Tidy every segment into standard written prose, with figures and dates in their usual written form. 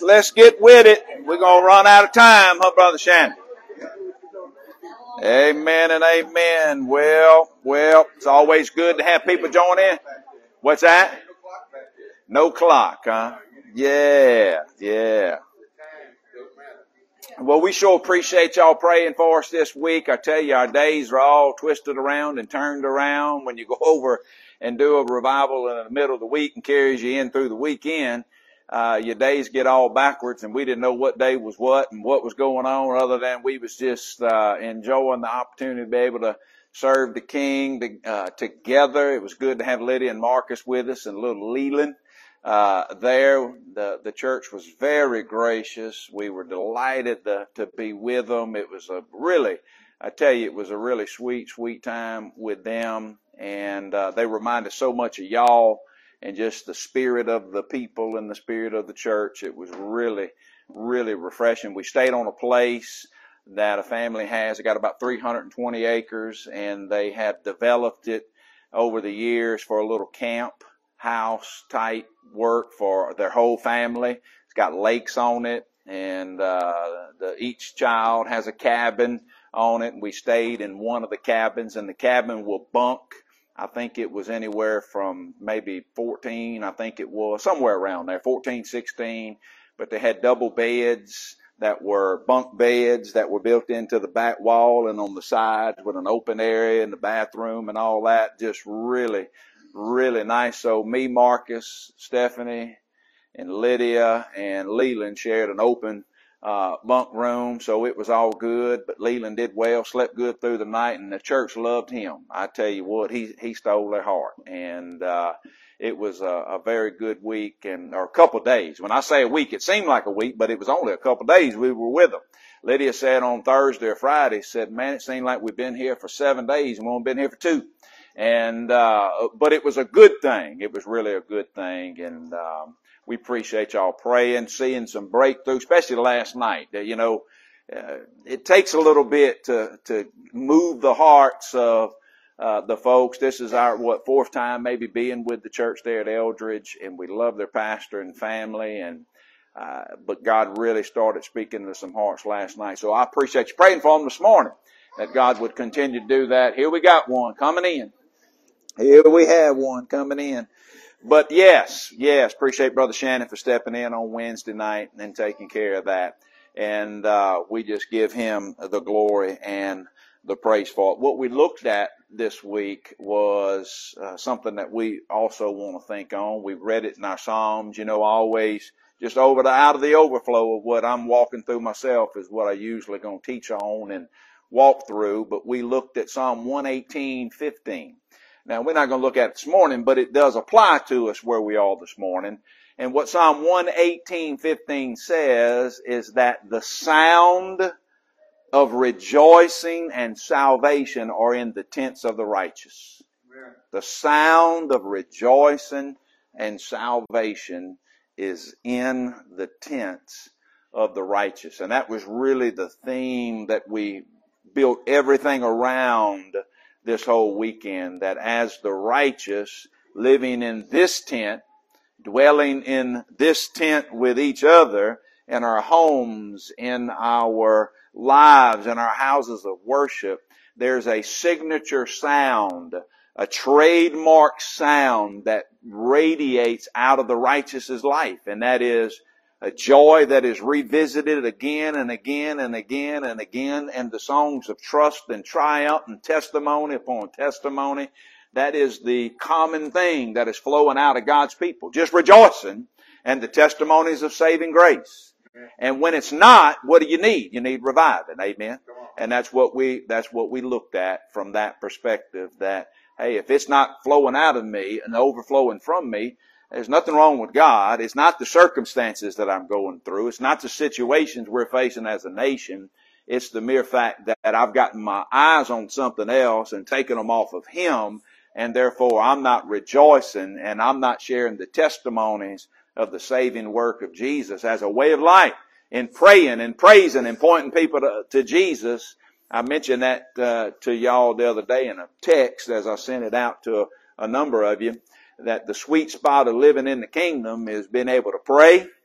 let's get with it. We're going to run out of time, huh, Brother Shannon? Amen and amen. Well, it's always good to have people join in. What's that? No clock, huh? Yeah. Well, we sure appreciate y'all praying for us this week. I tell you, our days are all twisted around and turned around. When you go over and do a revival in the middle of the week and carries you in through the weekend, your days get all backwards, and we didn't know what day was what and what was going on, other than we was just enjoying the opportunity to be able to serve the King together. It was good to have Lydia and Marcus with us and little Leland. There, the church was very gracious. We were delighted to be with them. It was it was a really sweet time with them. And, they reminded so much of y'all and just the spirit of the people and the spirit of the church. It was really, really refreshing. We stayed on a place that a family has. They got about 320 acres, and they have developed it over the years for a little camp house type work for their whole family. It's got lakes on it, and each child has a cabin on it. And we stayed in one of the cabins, and the cabin will bunk. I think it was anywhere from maybe 14. I think it was somewhere around there, 14, 16. But they had double beds that were bunk beds that were built into the back wall and on the sides with an open area in the bathroom and all that. Just really, really nice. So me, Marcus, Stephanie, and Lydia and Leland shared an open bunk room, so it was all good. But Leland did well, slept good through the night, and the church loved him. I tell you what, he stole their heart. And it was a very good week, or a couple of days. When I say a week, it seemed like a week, but it was only a couple of days we were with them. Lydia said on Thursday or Friday, said, man, it seemed like we've been here for 7 days and we've only been here for 2. And, but it was a good thing. It was really a good thing. And, we appreciate y'all praying, seeing some breakthrough, especially last night. It takes a little bit to move the hearts of, the folks. This is our, fourth time maybe being with the church there at Eldridge, and we love their pastor and family. And, but God really started speaking to some hearts last night. So I appreciate you praying for them this morning, that God would continue to do that. Here we got one coming in. Here we have one coming in. But yes, appreciate Brother Shannon for stepping in on Wednesday night and taking care of that. And we just give him the glory and the praise for it. What we looked at this week was something that we also want to think on. We've read it in our Psalms, always just out of the overflow of what I'm walking through myself is what I usually going to teach on and walk through. But we looked at Psalm 118:15. Now, we're not going to look at it this morning, but it does apply to us where we are this morning. And what Psalm 118:15 says is that the sound of rejoicing and salvation are in the tents of the righteous. Amen. The sound of rejoicing and salvation is in the tents of the righteous. And that was really the theme that we built everything around this whole weekend, that as the righteous living in this tent, dwelling in this tent with each other, in our homes, in our lives, in our houses of worship, there's a signature sound, a trademark sound that radiates out of the righteous's life. And that is a joy that is revisited again and again and again and again, and the songs of trust and triumph and testimony upon testimony. That is the common thing that is flowing out of God's people, just rejoicing and the testimonies of saving grace. And when it's not, what do you need? You need reviving. Amen. And that's what we looked at from that perspective, that, hey, if it's not flowing out of me and overflowing from me, there's nothing wrong with God. It's not the circumstances that I'm going through. It's not the situations we're facing as a nation. It's the mere fact that I've gotten my eyes on something else and taken them off of Him, and therefore I'm not rejoicing and I'm not sharing the testimonies of the saving work of Jesus as a way of life, in praying and praising and pointing people to Jesus. I mentioned that to y'all the other day in a text as I sent it out to a number of you, that the sweet spot of living in the kingdom is being able to pray,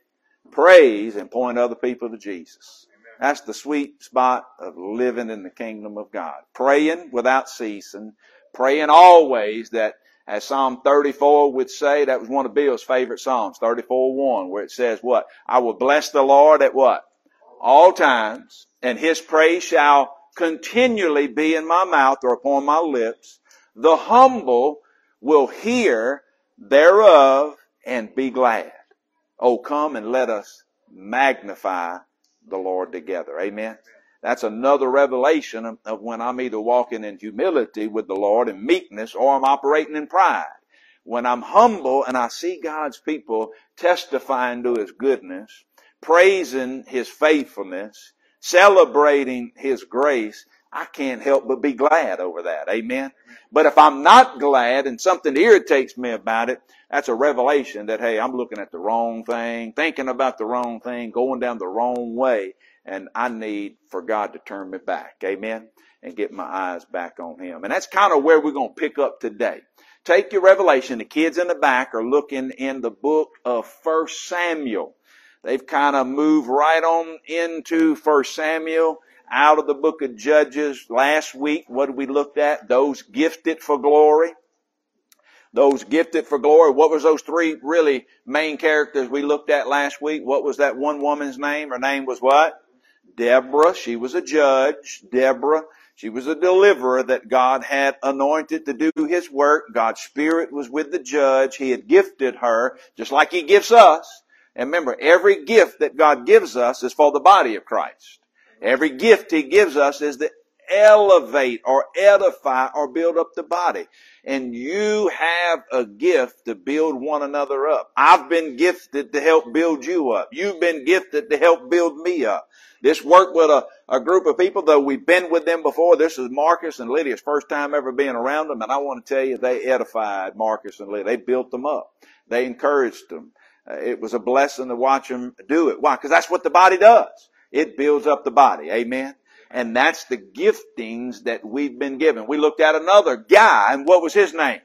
praise and point other people to Jesus. That's the sweet spot of living in the kingdom of God. Praying without ceasing, praying always. That, as Psalm 34 would say, that was one of Bill's favorite Psalms, 34:1, where it says what? I will bless the Lord at what? All times, and his praise shall continually be in my mouth or upon my lips. The humble will hear thereof and be glad. Oh, come and let us magnify the Lord together. Amen. That's another revelation of when I'm either walking in humility with the Lord and meekness, or I'm operating in pride. When I'm humble and I see God's people testifying to his goodness, praising his faithfulness, celebrating his grace, I can't help but be glad over that. Amen. But if I'm not glad and something irritates me about it, that's a revelation that, hey, I'm looking at the wrong thing, thinking about the wrong thing, going down the wrong way, and I need for God to turn me back. Amen. And get my eyes back on him. And that's kind of where we're going to pick up today. Take your revelation. The kids in the back are looking in the book of 1 Samuel. They've kind of moved right on into 1 Samuel out of the book of Judges. Last week, what did we look at? Those gifted for glory. Those gifted for glory. What was those three really main characters we looked at last week? What was that one woman's name? Her name was what? Deborah. She was a judge. Deborah. She was a deliverer that God had anointed to do his work. God's Spirit was with the judge. He had gifted her just like he gives us. And remember, every gift that God gives us is for the body of Christ. Every gift he gives us is to elevate or edify or build up the body. And you have a gift to build one another up. I've been gifted to help build you up. You've been gifted to help build me up. This work with a group of people, though we've been with them before. This is Marcus and Lydia's first time ever being around them. And I want to tell you, they edified Marcus and Lydia. They built them up. They encouraged them. It was a blessing to watch them do it. Why? Because that's what the body does. It builds up the body. Amen. And that's the giftings that we've been given. We looked at another guy, and what was his name?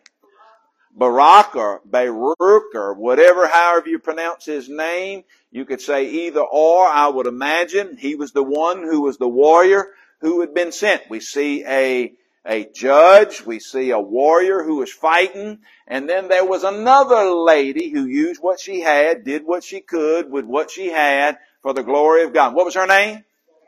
Barak or Baruch or whatever, however you pronounce his name. You could say either or, I would imagine. He was the one who was the warrior who had been sent. We see a judge, we see a warrior who was fighting, and then there was another lady who used what she had, did what she could with what she had for the glory of God. What was her name?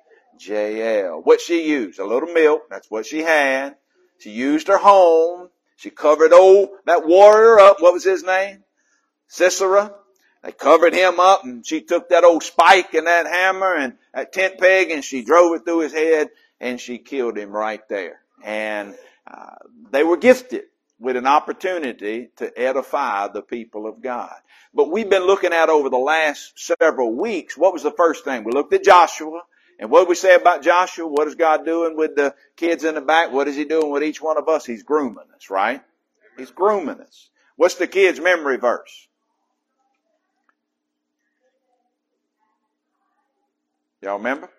Jael. What she used? A little milk. That's what she had. She used her home. She covered that warrior up. What was his name? Sisera. They covered him up, and she took that old spike and that hammer and that tent peg, and she drove it through his head, and she killed him right there. And they were gifted with an opportunity to edify the people of God. But we've been looking at over the last several weeks, what was the first thing? We looked at Joshua. And what did we say about Joshua? What is God doing with the kids in the back? What is he doing with each one of us? He's grooming us, right? He's grooming us. What's the kids' memory verse? Y'all remember?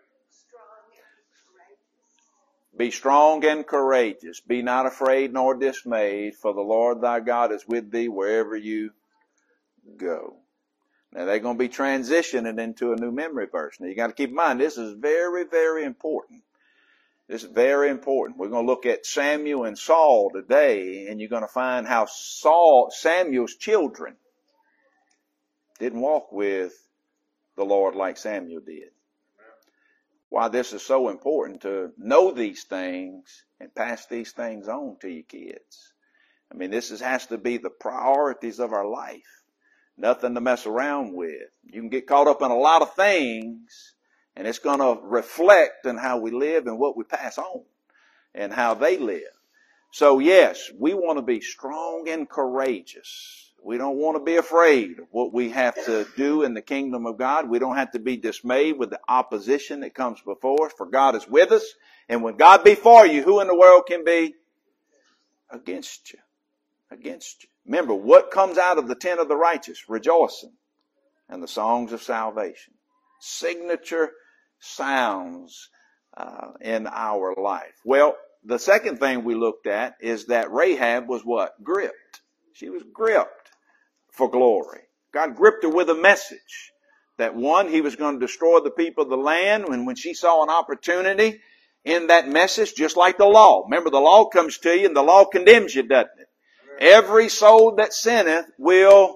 Be strong and courageous. Be not afraid nor dismayed, for the Lord thy God is with thee wherever you go. Now they're going to be transitioning into a new memory verse. Now you got to keep in mind, this is very, very important. This is very important. We're going to look at Samuel and Saul today, and you're going to find how Samuel's children didn't walk with the Lord like Samuel did. Why this is so important to know these things and pass these things on to your kids. I mean, this has to be the priorities of our life. Nothing to mess around with. You can get caught up in a lot of things, and it's going to reflect on how we live and what we pass on and how they live. So yes, we want to be strong and courageous. We don't want to be afraid of what we have to do in the kingdom of God. We don't have to be dismayed with the opposition that comes before us, for God is with us. And when God be for you, who in the world can be against you? Against you. Remember, what comes out of the tent of the righteous? Rejoicing and the songs of salvation. Signature sounds in our life. Well, the second thing we looked at is that Rahab was what? Gripped. She was gripped for glory. God gripped her with a message That one, he was going to destroy the people of the land. And when she saw an opportunity in that message, just like the law. Remember, the law comes to you and the law condemns you, doesn't it? Every soul that sinneth will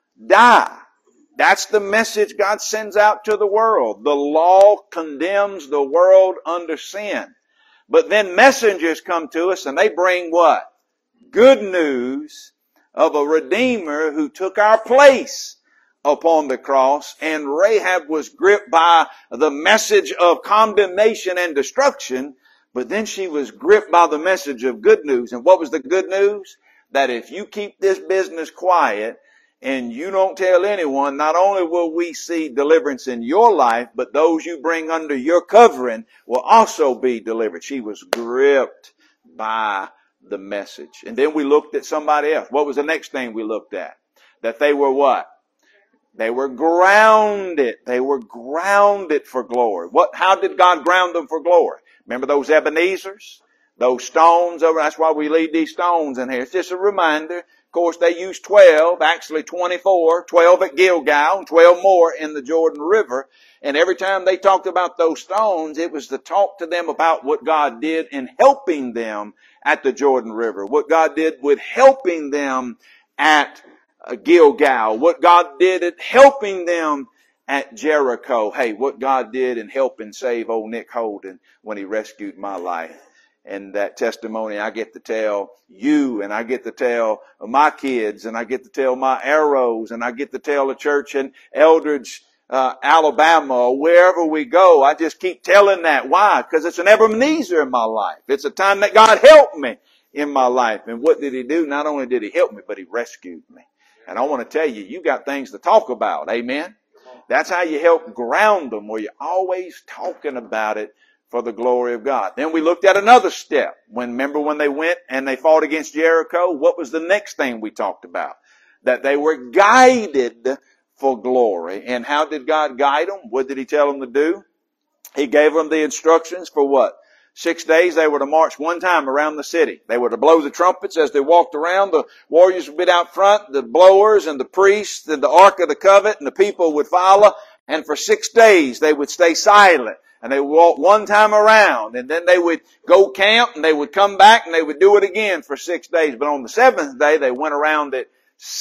die. That's the message God sends out to the world. The law condemns the world under sin. But then messengers come to us and they bring what? Good news of a Redeemer who took our place upon the cross. And Rahab was gripped by the message of condemnation and destruction. But then she was gripped by the message of good news. And what was the good news? That if you keep this business quiet, and you don't tell anyone, not only will we see deliverance in your life, but those you bring under your covering will also be delivered. She was gripped by the message. And then we looked at somebody else. What was the next thing we looked at? That they were what? They were grounded. They were grounded for glory. How did God ground them for glory? Remember those Ebenezers? Those stones over, that's why we leave these stones in here. It's just a reminder. Of course, they used 12, actually 24, 12 at Gilgal, and 12 more in the Jordan River. And every time they talked about those stones, it was to talk to them about what God did in helping them at the Jordan River, what God did with helping them at Gilgal, what God did at helping them at Jericho. Hey, what God did in helping save old Nick Holden when he rescued my life. And that testimony I get to tell you, and I get to tell my kids, and I get to tell my arrows, and I get to tell the church in Eldridge, Alabama, or wherever we go. I just keep telling that. Why? Because it's an Ebenezer in my life. It's a time that God helped me in my life. And what did he do? Not only did he help me, but he rescued me. And I want to tell you, you got things to talk about. Amen? That's how you help ground them, where you're always talking about it for the glory of God. Then we looked at another step. Remember when they went and they fought against Jericho? What was the next thing we talked about? That they were guided for glory. And how did God guide them? What did he tell them to do? He gave them the instructions for what? 6 days they were to march one time around the city. They were to blow the trumpets as they walked around. The warriors would be out front, the blowers and the priests and the Ark of the Covenant, and the people would follow. And for 6 days they would stay silent. And they would walk one time around, and then they would go camp, and they would come back, and they would do it again for 6 days. But on the seventh day, they went around it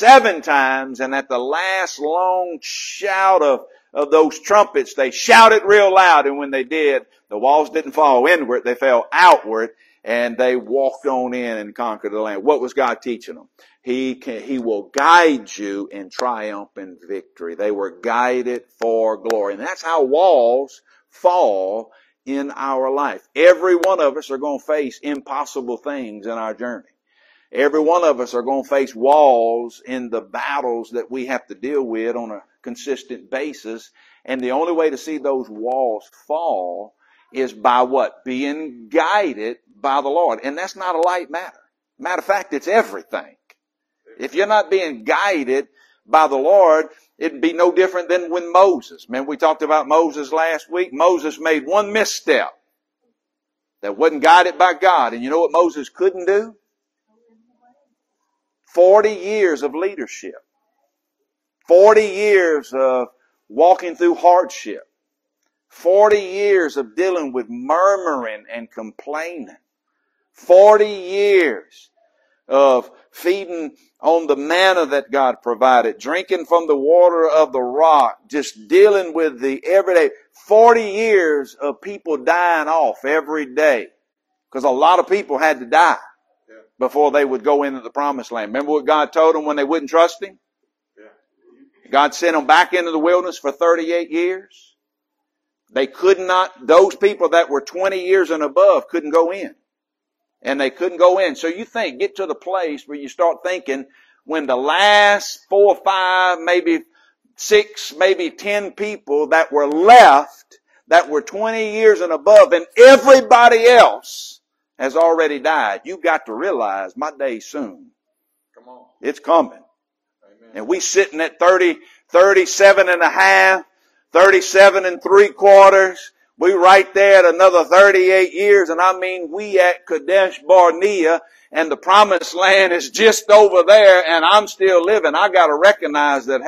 7 times, and at the last long shout of those trumpets, they shouted real loud, and when they did, the walls didn't fall inward, they fell outward, and they walked on in and conquered the land. What was God teaching them? He will guide you in triumph and victory. They were guided for glory. And that's how walls fall in our life. Every one of us are going to face impossible things in our journey. Every one of us are going to face walls in the battles that we have to deal with on a consistent basis. And the only way to see those walls fall is by what? Being guided by the Lord. And that's not a light matter. Matter of fact, it's everything. If you're not being guided by the Lord, it'd be no different than when Moses. Remember we talked about Moses last week? Moses made one misstep that wasn't guided by God. And you know what Moses couldn't do? 40 years of leadership. 40 years of walking through hardship. 40 years of dealing with murmuring and complaining. 40 years of feeding on the manna that God provided, drinking from the water of the rock, just dealing with the everyday. 40 years of people dying off every day. Because a lot of people had to die before they would go into the promised land. Remember what God told them when they wouldn't trust him? God sent them back into the wilderness for 38 years. They could not, those people that were 20 years and above couldn't go in. And they couldn't go in. So you get to the place where you start thinking when the last 4 or 5, maybe 6, maybe 10 people that were left that were 20 years and above and everybody else has already died. You've got to realize my day's soon. Come on. It's coming. Amen. And we sitting at 37 and a half, 37 and 3/4. We right there at another 38 years, and I mean we at Kadesh Barnea, and the promised land is just over there, and I'm still living. I got to recognize that, hey,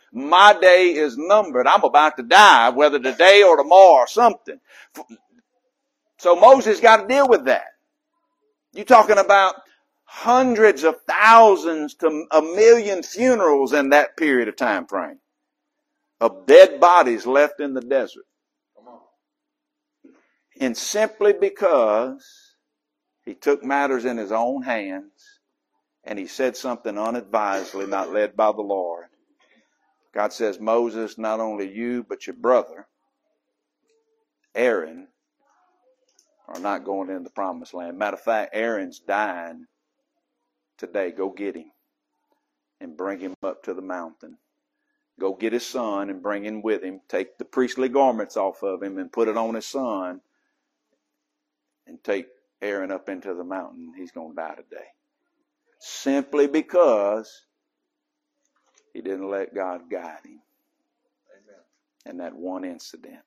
My day is numbered. I'm about to die, whether today or tomorrow or something. So Moses got to deal with that. You're talking about hundreds of thousands to 1 million funerals in that period of time frame of dead bodies left in the desert. Come on. And simply because he took matters in his own hands and he said something unadvisedly, not led by the Lord. God says, Moses, not only you, but your brother, Aaron, are not going into the promised land. Matter of fact, Aaron's dying today. Go get him and bring him up to the mountain. Go get his son and bring him with him. Take the priestly garments off of him and put it on his son. And take Aaron up into the mountain. He's going to die today. Simply because he didn't let God guide him. Amen. In that one incident.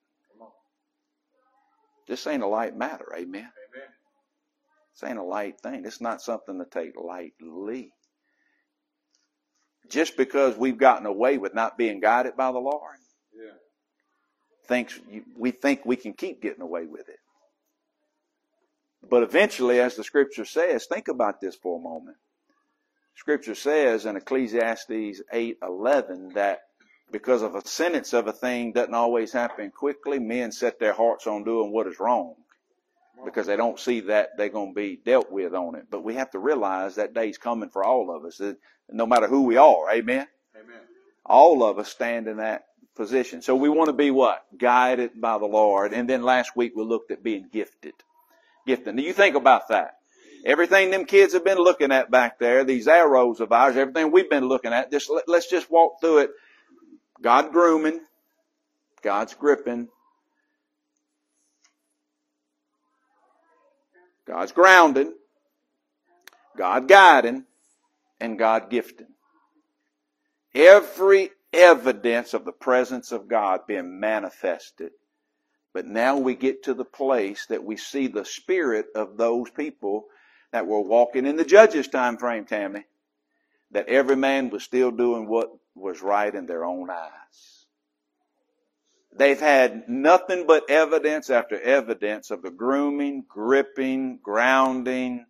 This ain't a light matter, amen? Amen. This ain't a light thing. It's not something to take lightly. Just because we've gotten away with not being guided by the Lord, we think we can keep getting away with it. But eventually, as the Scripture says, think about this for a moment. Scripture says in Ecclesiastes 8:11 that because of a sentence of a thing doesn't always happen quickly, men set their hearts on doing what is wrong because they don't see that they're going to be dealt with on it. But we have to realize that day's coming for all of us, no matter who we are. Amen? Amen. All of us stand in that position. So we want to be what? Guided by the Lord. And then last week we looked at being gifted. Gifted. Now you think about that. Everything them kids have been looking at back there, these arrows of ours, everything we've been looking at, let's just walk through it. God grooming, God's gripping, God's grounding, God guiding, and God gifting. Every evidence of the presence of God being manifested. But now we get to the place that we see the spirit of those people that were walking in the Judges time frame, Tammy, that every man was still doing what was right in their own eyes. They've had nothing but evidence after evidence of the grooming, gripping, grounding,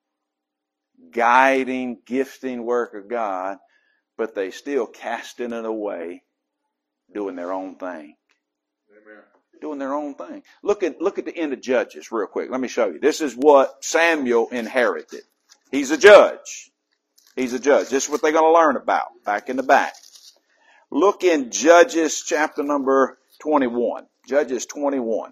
guiding, gifting work of God, but they still casting it away, doing their own thing. Amen. Doing their own thing. Look at the end of Judges real quick. Let me show you. This is what Samuel inherited. He's a judge. He's a judge. This is what they're going to learn about back in the back. Look in Judges chapter number 21. Judges 21.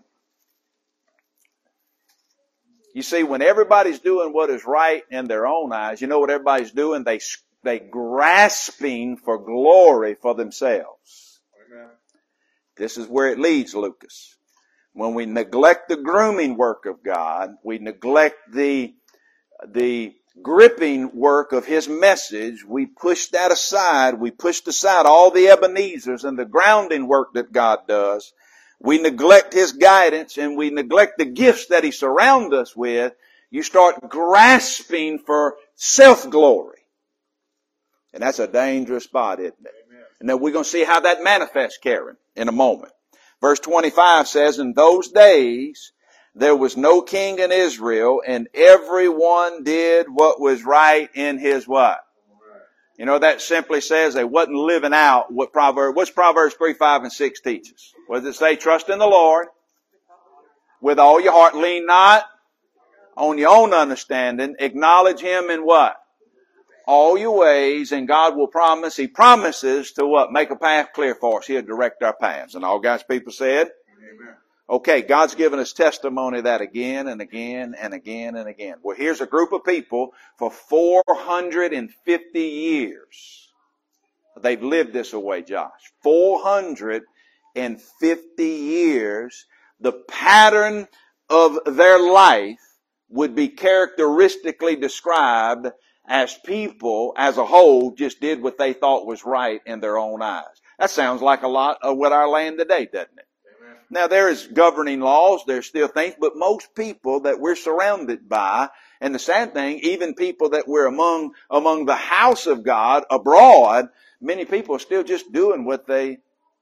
You see, when everybody's doing what is right in their own eyes, you know what everybody's doing? They grasping for glory for themselves. Amen. This is where it leads, Lucas. When we neglect the grooming work of God, we neglect the gripping work of His message, we push that aside. We pushed aside all the Ebenezers and the grounding work that God does. We neglect His guidance and we neglect the gifts that He surrounds us with. You start grasping for self-glory. And that's a dangerous spot, isn't it? Amen. And then we're going to see how that manifests, Karen, in a moment. Verse 25 says, in those days, there was no king in Israel, and everyone did what was right in his what? You know, that simply says they wasn't living out what's Proverbs 3, 5, and 6 teaches. What does it say? Trust in the Lord with all your heart. Lean not on your own understanding. Acknowledge Him in what? All your ways, and God will promise. He promises to what? Make a path clear for us. He'll direct our paths. And all God's people said? Amen. Okay, God's given us testimony of that again and again and again and again. Well, here's a group of people for 450 years. They've lived this way, Josh. 450 years. The pattern of their life would be characteristically described as people, as a whole, just did what they thought was right in their own eyes. That sounds like a lot of what our land today, doesn't it? Amen. Now, there is governing laws, there's still things, but most people that we're surrounded by, and the sad thing, even people that we're among the house of God abroad, many people are still just doing what they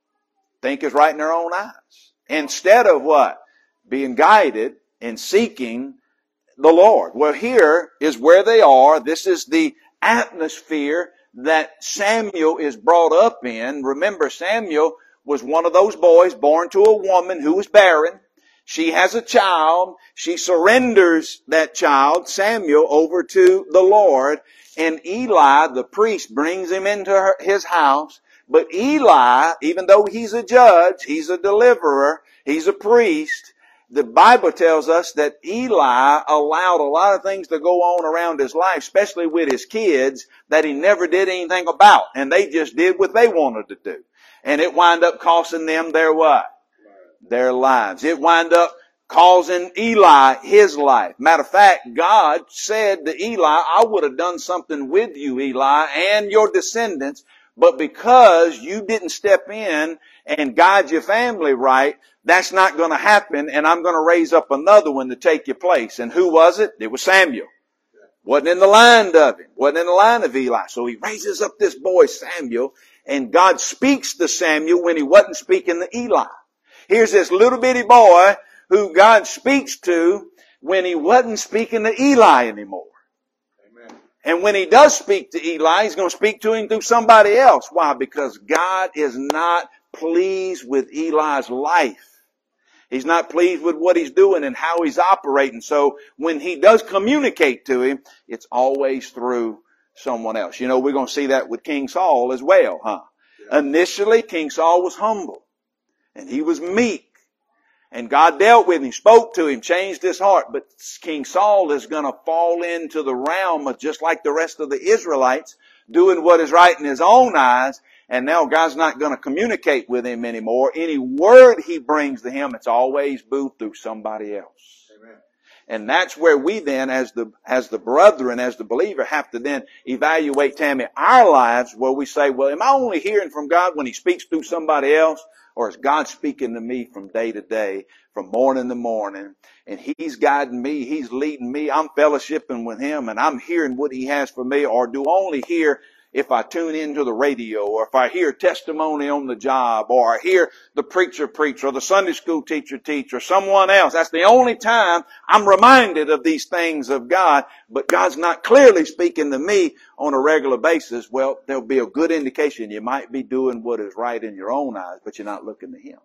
think is right in their own eyes. Instead of what? Being guided and seeking the Lord. Well, here is where they are. This is the atmosphere that Samuel is brought up in. Remember, Samuel was one of those boys born to a woman who was barren. She has a child. She surrenders that child, Samuel, over to the Lord. And Eli, the priest, brings him into his house. But Eli, even though he's a judge, he's a deliverer, he's a priest, the Bible tells us that Eli allowed a lot of things to go on around his life, especially with his kids, that he never did anything about. And they just did what they wanted to do. And it wound up costing them their what? Their lives. It wound up causing Eli his life. Matter of fact, God said to Eli, I would have done something with you, Eli, and your descendants, but because you didn't step in and guide your family right, that's not going to happen, and I'm going to raise up another one to take your place. And who was it? It was Samuel. Wasn't in the line of him. Wasn't in the line of Eli. So he raises up this boy Samuel, and God speaks to Samuel when he wasn't speaking to Eli. Here's this little bitty boy who God speaks to when he wasn't speaking to Eli anymore. Amen. And when he does speak to Eli, he's going to speak to him through somebody else. Why? Because God is not pleased with Eli's life. He's not pleased with what he's doing and how he's operating. So when he does communicate to him, it's always through someone else. You know, we're going to see that with King Saul as well, huh? Yeah. Initially, King Saul was humble. And he was meek. And God dealt with him, spoke to him, changed his heart. But King Saul is going to fall into the realm of just like the rest of the Israelites, doing what is right in his own eyes. And now God's not going to communicate with him anymore. Any word he brings to him, it's always moved through somebody else. Amen. And that's where we then, as the brethren, as the believer, have to then evaluate, Tammy, our lives, where we say, well, am I only hearing from God when he speaks through somebody else? Or is God speaking to me from day to day, from morning to morning, and he's guiding me, he's leading me, I'm fellowshipping with him, and I'm hearing what he has for me? Or do I only hear if I tune into the radio, or if I hear testimony on the job, or I hear the preacher preach, or the Sunday school teacher teach, or someone else? That's the only time I'm reminded of these things of God, but God's not clearly speaking to me on a regular basis. Well, there'll be a good indication you might be doing what is right in your own eyes, but you're not looking to him.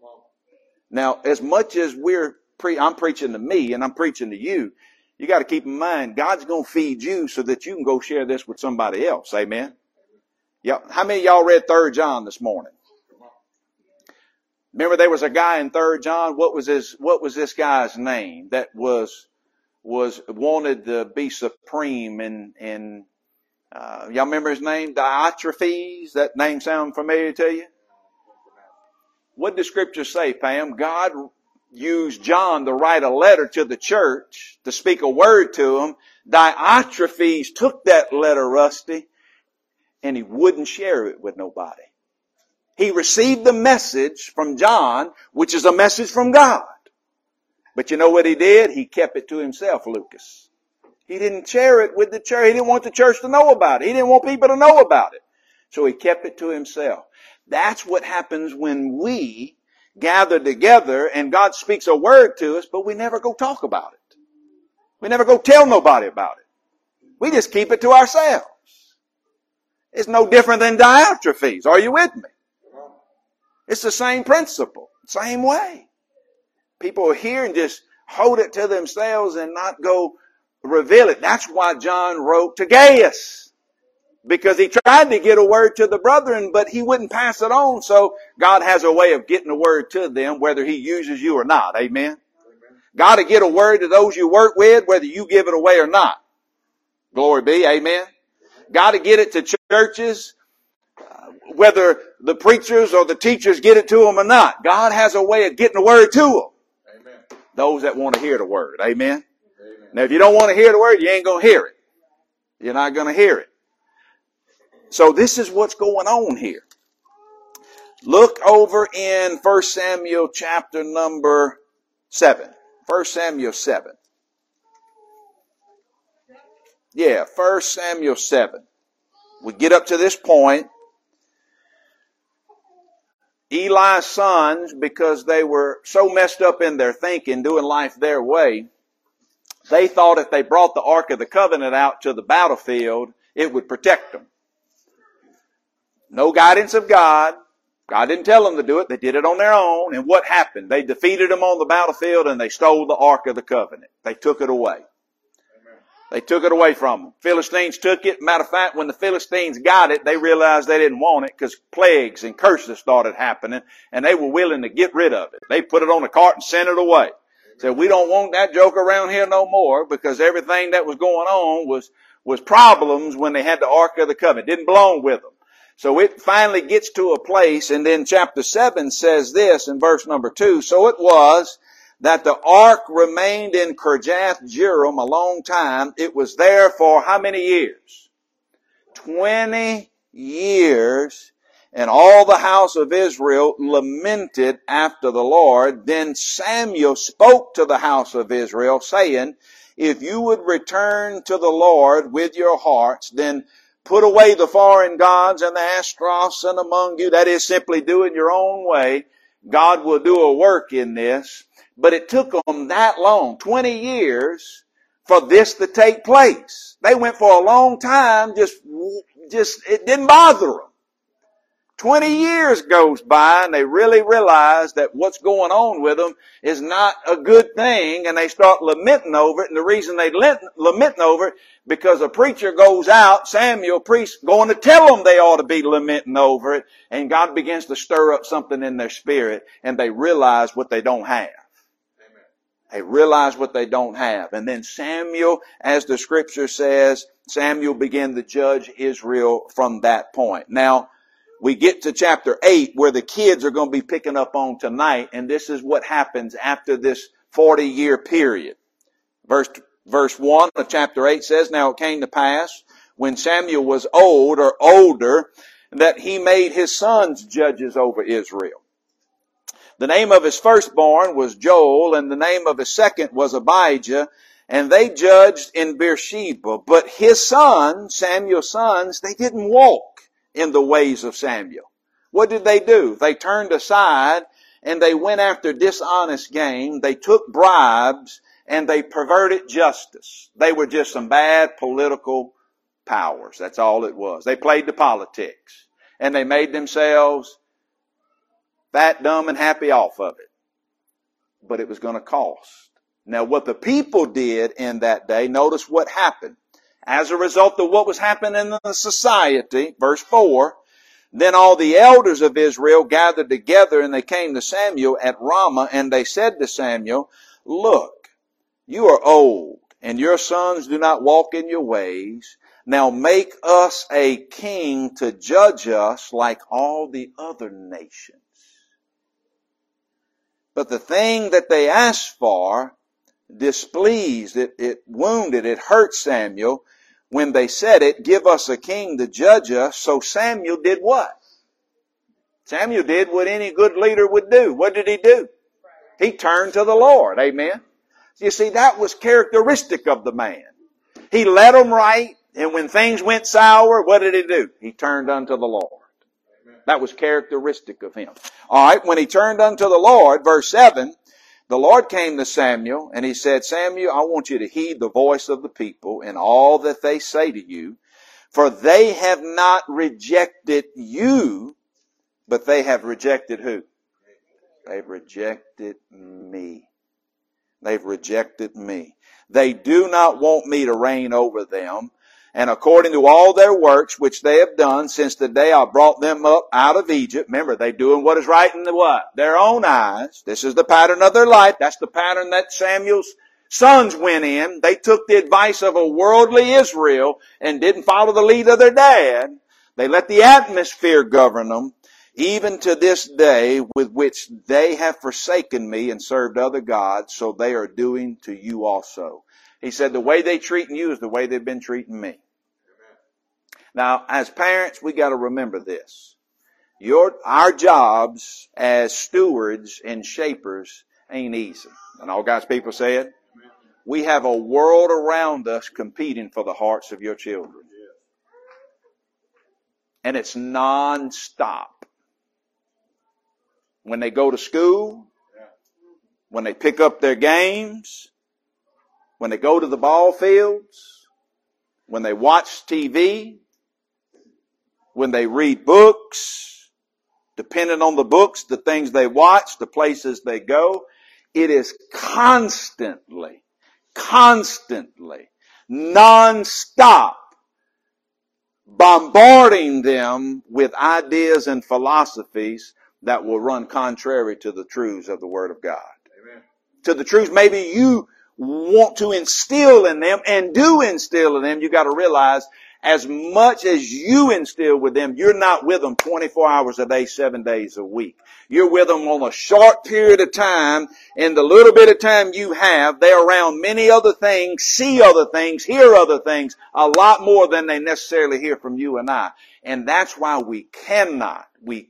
Now, as much as I'm preaching to me and I'm preaching to you, you got to keep in mind, God's going to feed you so that you can go share this with somebody else. Amen. Yeah. How many of y'all read 3 John this morning? Remember there was a guy in 3 John. What was this guy's name that was wanted to be supreme in y'all remember his name? Diotrephes? That name sound familiar to you? What did the scripture say, Pam? God used John to write a letter to the church, to speak a word to them. Diotrephes took that letter, Rusty, and he wouldn't share it with nobody. He received the message from John, which is a message from God. But you know what he did? He kept it to himself, Lucas. He didn't share it with the church. He didn't want the church to know about it. He didn't want people to know about it. So he kept it to himself. That's what happens when we gather together and God speaks a word to us, but we never go talk about it. We never go tell nobody about it. We just keep it to ourselves. It's no different than Diotrephes. Are you with me? It's the same principle, same way. People are here and just hold it to themselves and not go reveal it. That's why John wrote to Gaius. Because he tried to get a word to the brethren, but he wouldn't pass it on. So God has a way of getting a word to them, whether he uses you or not. Amen. Amen. Got to get a word to those you work with, whether you give it away or not. Glory be. Amen. Got to get it to churches, whether the preachers or the teachers get it to them or not. God has a way of getting a word to them. Amen. Those that want to hear the word. Amen. Amen. Now, if you don't want to hear the word, you ain't going to hear it. You're not going to hear it. So this is what's going on here. Look over in 1 Samuel chapter number 7. 1 Samuel 7. Yeah, 1 Samuel 7. We get up to this point, Eli's sons, because they were so messed up in their thinking, doing life their way, they thought if they brought the Ark of the Covenant out to the battlefield, it would protect them. No guidance of God. God didn't tell them to do it. They did it on their own. And what happened? They defeated them on the battlefield and they stole the Ark of the Covenant. They took it away. They took it away from them. Philistines took it. Matter of fact, when the Philistines got it, they realized they didn't want it because plagues and curses started happening, and they were willing to get rid of it. They put it on a cart and sent it away. Said, we don't want that joke around here no more, because everything that was going on was problems when they had the Ark of the Covenant. It didn't belong with them. So it finally gets to a place, and then chapter 7 says this in verse number 2, so it was that the ark remained in Kirjath Jearim a long time. It was there for how many years? 20 years. And all the house of Israel lamented after the Lord. Then Samuel spoke to the house of Israel, saying, if you would return to the Lord with your hearts, then put away the foreign gods and the Ashtaroths and among you. That is, simply do it your own way. God will do a work in this. But it took them that long, 20 years, for this to take place. They went for a long time, just it didn't bother them. 20 years goes by and they really realize that what's going on with them is not a good thing, and they start lamenting over it. And the reason they lamenting over it, because a preacher goes out, Samuel, priest, going to tell them they ought to be lamenting over it, and God begins to stir up something in their spirit, and they realize what they don't have. They realize what they don't have. And then Samuel, as the scripture says, Samuel began to judge Israel from that point. Now, we get to chapter 8 where the kids are going to be picking up on tonight, and this is what happens after this 40-year period. Verse 1 of chapter 8 says, now it came to pass when Samuel was old or older that he made his sons judges over Israel. The name of his firstborn was Joel, and the name of his second was Abijah, and they judged in Beersheba. But his sons, Samuel's sons, they didn't walk in the ways of Samuel. What did they do? They turned aside and they went after dishonest gain. They took bribes and they perverted justice. They were just some bad political powers. That's all it was. They played the politics and they made themselves fat, dumb, and happy off of it. But it was going to cost. Now, what the people did in that day, notice what happened. As a result of what was happening in the society, verse 4, then all the elders of Israel gathered together, and they came to Samuel at Ramah, and they said to Samuel, look, you are old, and your sons do not walk in your ways. Now make us a king to judge us like all the other nations. But the thing that they asked for displeased, it wounded, it hurt Samuel. When they said it, give us a king to judge us. So Samuel did what? Samuel did what any good leader would do. What did he do? He turned to the Lord. Amen. You see, that was characteristic of the man. He led them right, and when things went sour, what did he do? He turned unto the Lord. That was characteristic of him. All right, when he turned unto the Lord, verse 7, the Lord came to Samuel, and he said, Samuel, I want you to heed the voice of the people in all that they say to you, for they have not rejected you, but they have rejected who? They've rejected me. They've rejected me. They do not want me to reign over them. And according to all their works which they have done since the day I brought them up out of Egypt, remember, they're doing what is right in the what? Their own eyes. This is the pattern of their life. That's the pattern that Samuel's sons went in. They took the advice of a worldly Israel and didn't follow the lead of their dad. They let the atmosphere govern them, even to this day, with which they have forsaken me and served other gods, so they are doing to you also. He said the way they treating you is the way they've been treating me. Now, as parents, we got to remember this. Our jobs as stewards and shapers ain't easy. And all God's people said, we have a world around us competing for the hearts of your children. And it's non-stop. when they go to school, when they pick up their games, when they go to the ball fields, when they watch TV, when they read books, depending on the books, the things they watch, the places they go. It is constantly, non-stop bombarding them with ideas and philosophies that will run contrary to the truths of the Word of God. Amen. To the truths maybe you want to instill in them and do instill in them. You got to realize, as much as you instill with them, you're not with them 24 hours a day, 7 days a week. You're with them on a short period of time. In the little bit of time you have, they're around many other things, see other things, hear other things, a lot more than they necessarily hear from you and I. And that's why we cannot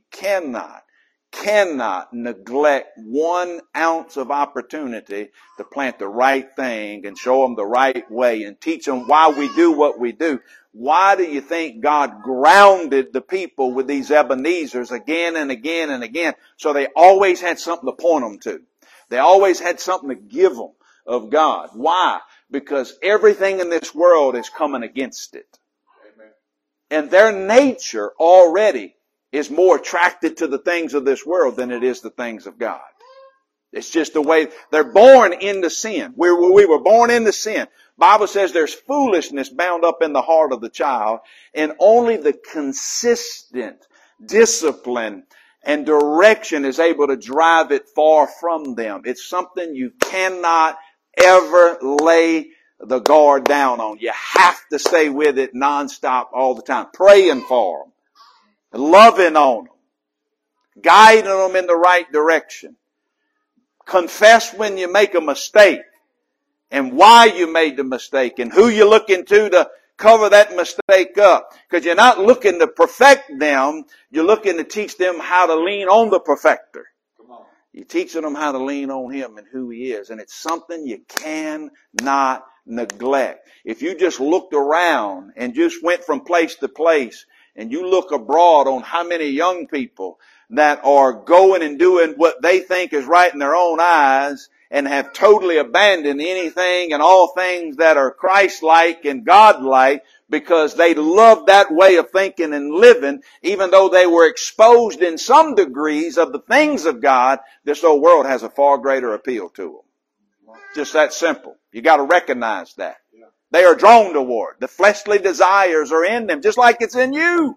neglect 1 ounce of opportunity to plant the right thing and show them the right way and teach them why we do what we do. Why do you think God grounded the people with these Ebenezers again and again and again? So they always had something to point them to. They always had something to give them of God. Why? Because everything in this world is coming against it. Amen. And their nature already is more attracted to the things of this world than it is the things of God. It's just the way they're born into sin. We were born into sin. Bible says there's foolishness bound up in the heart of the child, and only the consistent discipline and direction is able to drive it far from them. It's something you cannot ever lay the guard down on. You have to stay with it nonstop all the time, praying for them, loving on them, guiding them in the right direction. Confess when you make a mistake and why you made the mistake and who you're looking to cover that mistake up. Because you're not looking to perfect them, you're looking to teach them how to lean on the perfecter. You're teaching them how to lean on Him and who He is. And it's something you cannot neglect. If you just looked around and just went from place to place, and you look abroad on how many young people that are going and doing what they think is right in their own eyes and have totally abandoned anything and all things that are Christ-like and God-like because they love that way of thinking and living, even though they were exposed in some degrees of the things of God, this old world has a far greater appeal to them. Just that simple. You got to recognize that. They are drawn toward. The fleshly desires are in them, just like it's in you.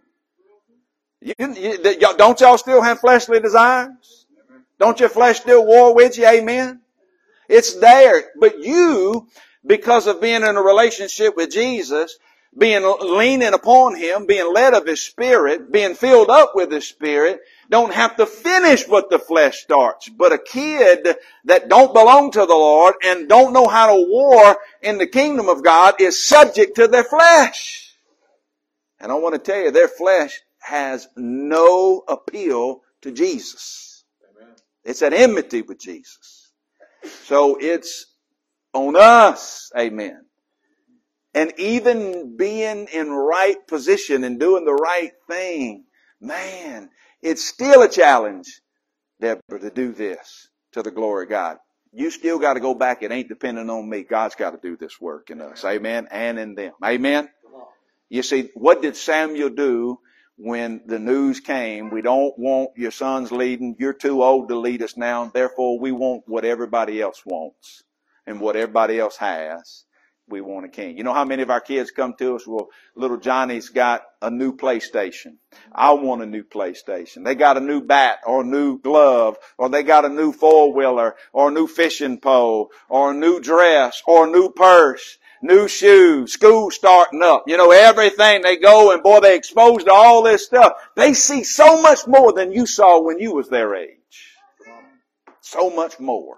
Don't y'all still have fleshly desires? Don't your flesh still war with you? Amen? It's there. But you, because of being in a relationship with Jesus, leaning upon Him, being led of His Spirit, being filled up with His Spirit, don't have to finish what the flesh starts. But a kid that don't belong to the Lord and don't know how to war in the kingdom of God is subject to their flesh. And I want to tell you, their flesh has no appeal to Jesus. Amen. It's at enmity with Jesus. So it's on us. Amen. And even being in right position and doing the right thing, man, it's still a challenge, Deborah, to do this to the glory of God. You still got to go back. It ain't depending on me. God's got to do this work in us. Amen. And in them. Amen. You see, what did Samuel do when the news came? We don't want your sons leading. You're too old to lead us now. Therefore, we want what everybody else wants and what everybody else has. We want a king. You know how many of our kids come to us? Well, little Johnny's got a new PlayStation. I want a new PlayStation. They got a new bat or a new glove, or they got a new four-wheeler or a new fishing pole or a new dress or a new purse, new shoes, school starting up. You know, everything. They go and boy, they exposed to all this stuff. They see so much more than you saw when you was their age. So much more.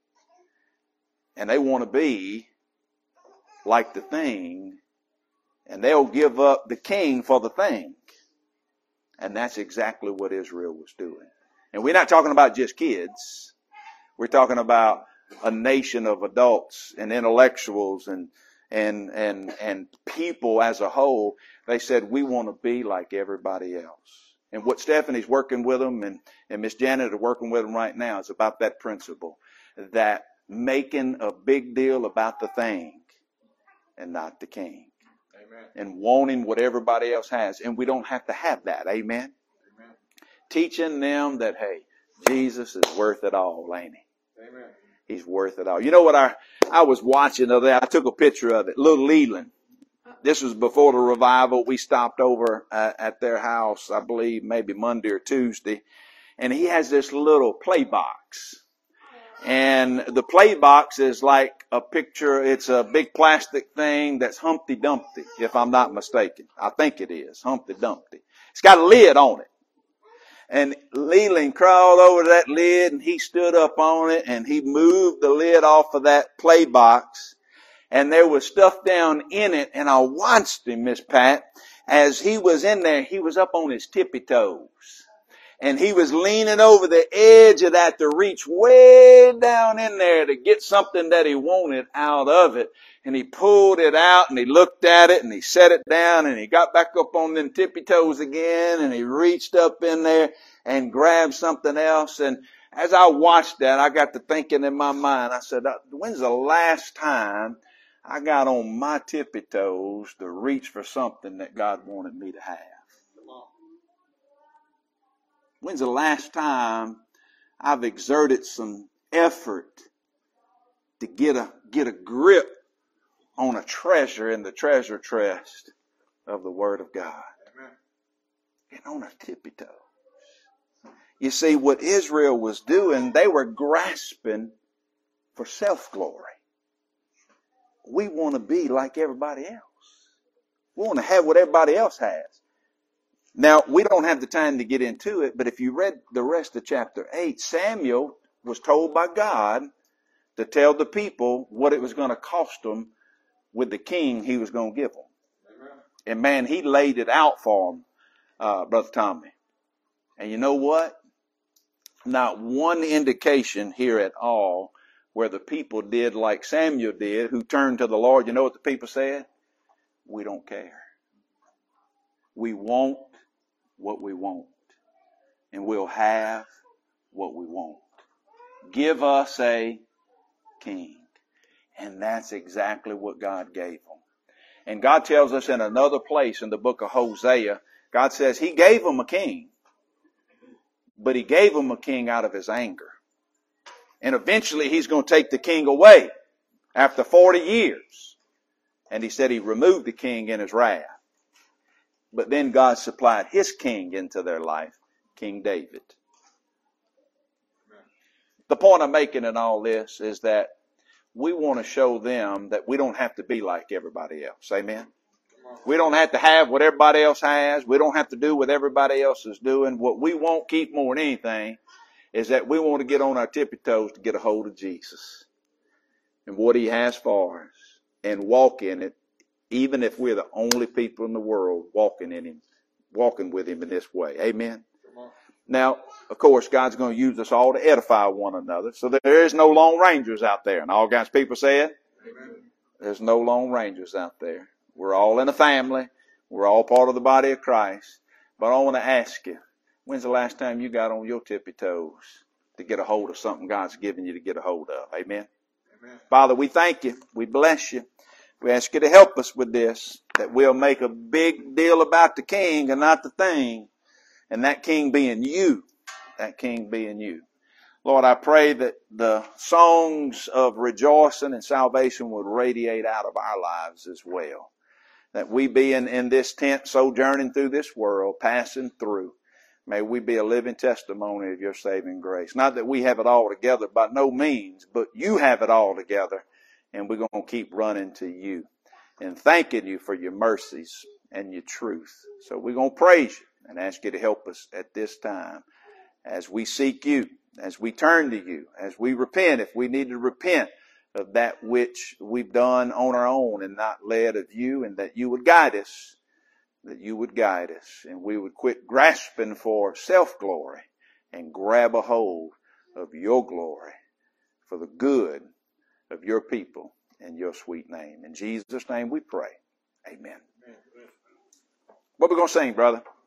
And they want to be like the thing, and they'll give up the king for the thing. And that's exactly what Israel was doing. And we're not talking about just kids. We're talking about a nation of adults and intellectuals and people as a whole. They said, we want to be like everybody else. And what Stephanie's working with them and Miss Janet are working with them right now is about that principle, that making a big deal about the thing and not the king. Amen. And wanting what everybody else has. And we don't have to have that. Amen. Amen. Teaching them that, hey, Jesus is worth it all, ain't he? Amen. He's worth it all. You know what I was watching the other day? I took a picture of it. Little Leland. This was before the revival. We stopped over at their house, I believe, maybe Monday or Tuesday. And he has this little play box. And the play box is like a picture. It's a big plastic thing that's Humpty Dumpty, if I'm not mistaken. I think it is Humpty Dumpty. It's got a lid on it. And Leland crawled over to that lid and he stood up on it and he moved the lid off of that play box. And there was stuff down in it. And I watched him, Miss Pat, as he was in there, he was up on his tippy toes. And he was leaning over the edge of that to reach way down in there to get something that he wanted out of it. And he pulled it out and he looked at it and he set it down and he got back up on them tippy toes again and he reached up in there and grabbed something else. And as I watched that, I got to thinking in my mind, I said, when's the last time I got on my tippy toes to reach for something that God wanted me to have? When's the last time I've exerted some effort to get a grip on a treasure in the treasure chest of the Word of God? Amen. Get on our tippy toes. You see, what Israel was doing, they were grasping for self-glory. We want to be like everybody else. We want to have what everybody else has. Now, we don't have the time to get into it, but if you read the rest of chapter 8, Samuel was told by God to tell the people what it was going to cost them with the king he was going to give them. Amen. And man, he laid it out for them, Brother Tommy. And you know what? Not one indication here at all where the people did like Samuel did, who turned to the Lord. You know what the people said? We don't care. We want what we want, and we'll have what we want. Give us a king. And that's exactly what God gave them. And God tells us in another place in the book of Hosea, God says he gave them a king, but he gave them a king out of his anger. And eventually he's going to take the king away after 40 years. And he said he removed the king in his wrath. But then God supplied his king into their life, King David. The point I'm making in all this is that we want to show them that we don't have to be like everybody else. Amen? We don't have to have what everybody else has. We don't have to do what everybody else is doing. What we won't keep more than anything is that we want to get on our tippy toes to get a hold of Jesus and what he has for us and walk in it, even if we're the only people in the world walking with him in this way. Amen. Now, of course, God's going to use us all to edify one another. So there is no Lone Rangers out there. And all God's people said, amen. There's no Lone Rangers out there. We're all in a family. We're all part of the body of Christ. But I want to ask you, when's the last time you got on your tippy toes to get a hold of something God's given you to get a hold of? Amen. Amen. Father, we thank you. We bless you. We ask you to help us with this, that we'll make a big deal about the king and not the thing, and that king being you, that king being you. Lord, I pray that the songs of rejoicing and salvation would radiate out of our lives as well, that we be in this tent sojourning through this world, passing through. May we be a living testimony of your saving grace. Not that we have it all together, by no means, but you have it all together. And we're going to keep running to you and thanking you for your mercies and your truth. So we're going to praise you and ask you to help us at this time as we seek you, as we turn to you, as we repent, if we need to repent of that which we've done on our own and not led of you, and that you would guide us, and we would quit grasping for self-glory and grab a hold of your glory for the good of your people in your sweet name. In Jesus' name we pray. Amen. What are we going to sing, brother?